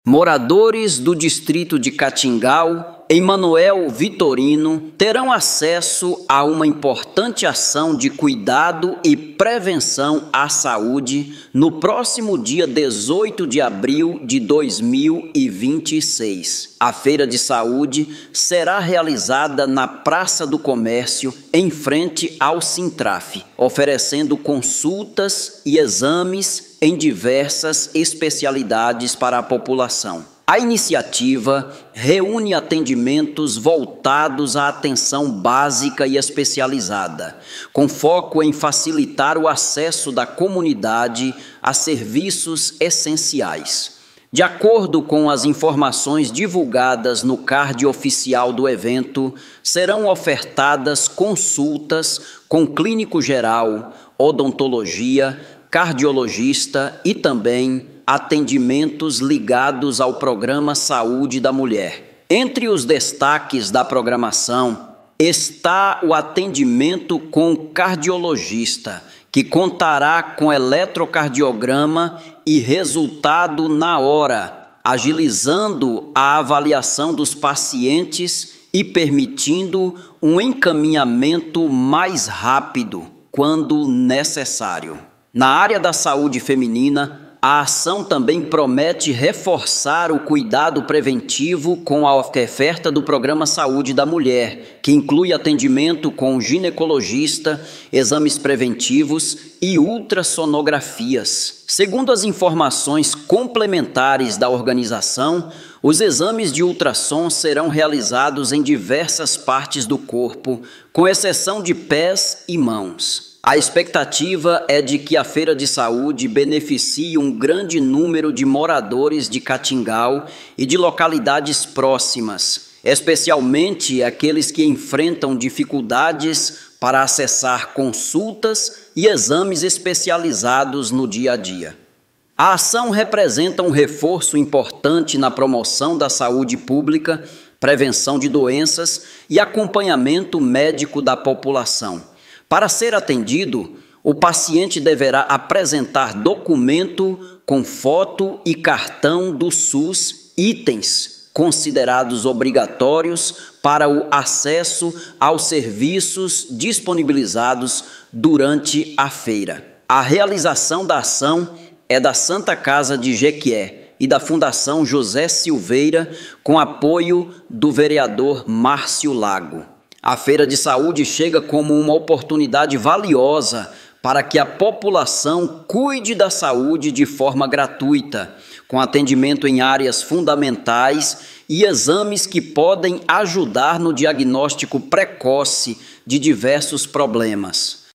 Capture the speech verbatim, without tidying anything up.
Moradores do distrito de Catingal, em Manoel Vitorino, terão acesso a uma importante ação de cuidado e prevenção à saúde no próximo dia dezoito de abril de dois mil e vinte e seis. A Feira de Saúde será realizada na Praça do Comércio, em frente ao Sintraf, oferecendo consultas e exames em diversas especialidades para a população. A iniciativa reúne atendimentos voltados à atenção básica e especializada, com foco em facilitar o acesso da comunidade a serviços essenciais. De acordo com as informações divulgadas no card oficial do evento, serão ofertadas consultas com clínico geral, odontologia, cardiologista e também atendimentos ligados ao Programa Saúde da Mulher. Entre os destaques da programação está o atendimento com cardiologista, que contará com eletrocardiograma e resultado na hora, agilizando a avaliação dos pacientes e permitindo um encaminhamento mais rápido quando necessário. Na área da saúde feminina, a ação também promete reforçar o cuidado preventivo com a oferta do Programa Saúde da Mulher, que inclui atendimento com ginecologista, exames preventivos e ultrassonografias. Segundo as informações complementares da organização, os exames de ultrassom serão realizados em diversas partes do corpo, com exceção de pés e mãos. A expectativa é de que a Feira de Saúde beneficie um grande número de moradores de Catingal e de localidades próximas, especialmente aqueles que enfrentam dificuldades para acessar consultas e exames especializados no dia a dia. A ação representa um reforço importante na promoção da saúde pública, prevenção de doenças e acompanhamento médico da população. Para ser atendido, o paciente deverá apresentar documento com foto e cartão do SUS, itens considerados obrigatórios para o acesso aos serviços disponibilizados durante a feira. A realização da ação é da Santa Casa de Jequié e da Fundação José Silveira, com apoio do vereador Márcio Lago. A Feira de Saúde chega como uma oportunidade valiosa para que a população cuide da saúde de forma gratuita, com atendimento em áreas fundamentais e exames que podem ajudar no diagnóstico precoce de diversos problemas.